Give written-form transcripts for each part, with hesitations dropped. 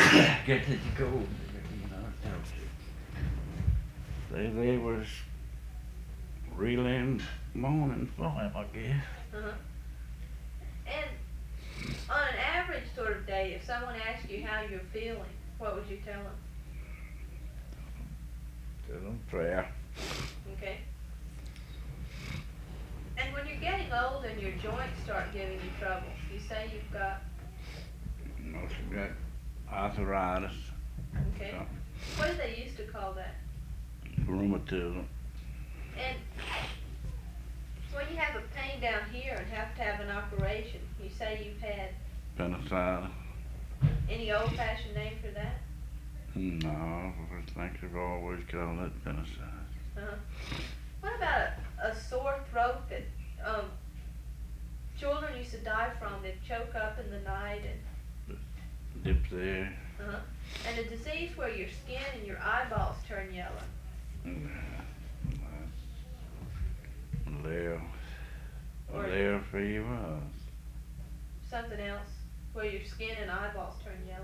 Get to go, you know. They was really mourning for him, I guess. Uh-huh. And on an average sort of day, if someone asked you how you're feeling, what would you tell them? Tell them prayer. Okay. And when you're getting old and your joints start giving you trouble, you say you've got, Mostly got arthritis, okay. What did they used to call that? rheumatism. And when you have a pain down here and have to have an operation, you say you've had Appendicitis. any old-fashioned name for that? No, I think they've always called it appendicitis. Uh-huh. What about a sore throat that children used to die from? They'd choke up in the night and Diphtheria. uh-huh. And a disease where your skin and your eyeballs turn yellow. Malaria fever. Something else where your skin and eyeballs turn yellow.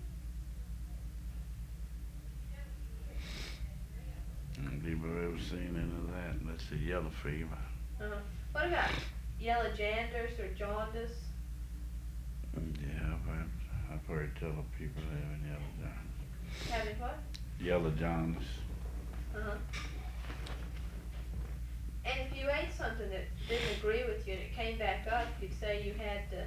People ever seen any of that? That's the yellow fever. Uh-huh. What about yellow jaundice or jaundice? Yeah, I've heard tell of people having yellow jaundice. Having what? Yellow jaundice. Uh-huh. And if you ate something that didn't agree with you and it came back up, you'd say you had to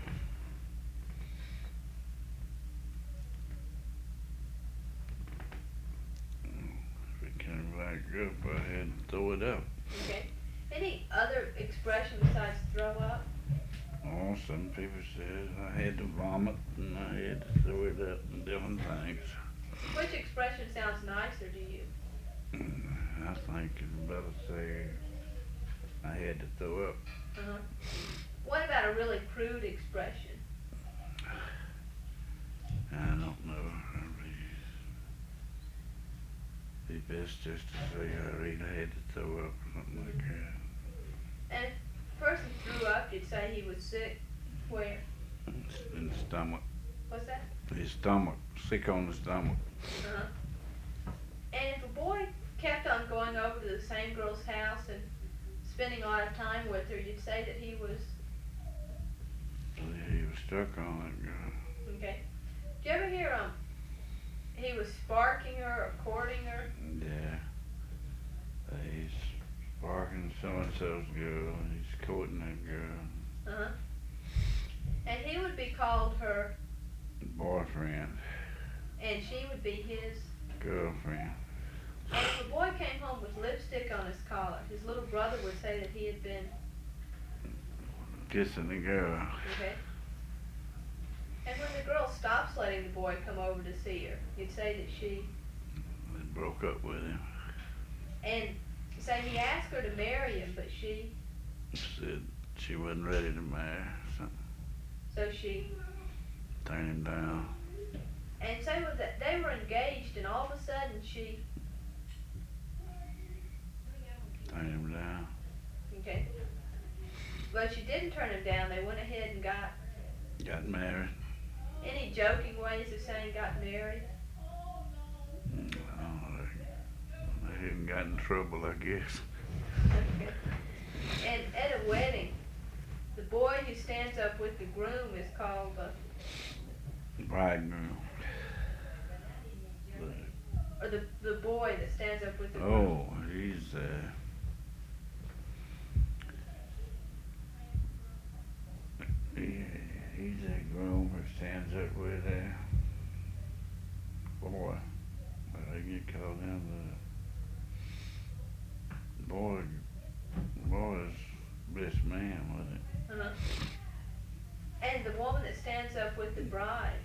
If it came back up, I had to throw it up. okay. Any other expression besides throw up? Oh, some people said I had to vomit and I had to throw it up and different things. Which expression sounds nicer to you? I think it's better to say I had to throw up. Uh-huh. What about a really crude expression? I don't know. It'd be best just to say I really had to throw up or something like that. And if a person threw up, you'd say he was sick. Where? In the stomach. What's that? His stomach. Sick on the stomach. Uh-huh. And if a boy kept on going over to the same girl's house and spending a lot of time with her, you'd say that he was, He was stuck on it, girl. okay. Did you ever hear he was sparking her or courting her? Yeah. He's sparking so-and-so's girl and he's courting that girl. Uh-huh. And he would be called her, Boyfriend. and she would be his. Girlfriend. And if a boy came home with lipstick on his collar, his little brother would say that he had been, Kissing the girl. okay. And when the girl stops letting the boy come over to see her, you'd say that she, They broke up with him. and say he asked her to marry him, but she, Said she wasn't ready to marry. so she, Turned him down. and say that they were engaged, and all of a sudden she, Turned him down. okay. But she didn't turn him down. They went ahead and got, Got married. any joking ways of saying got married? Oh, they hadn't got in trouble, I guess. Okay. And at a wedding, the boy who stands up with the groom is called Bridegroom. or the boy that stands up with the groom. Oh, he's he's a groom who stands up with a boy. They get called him the boy's best man, wasn't it? Uh-huh. And the woman that stands up with the bride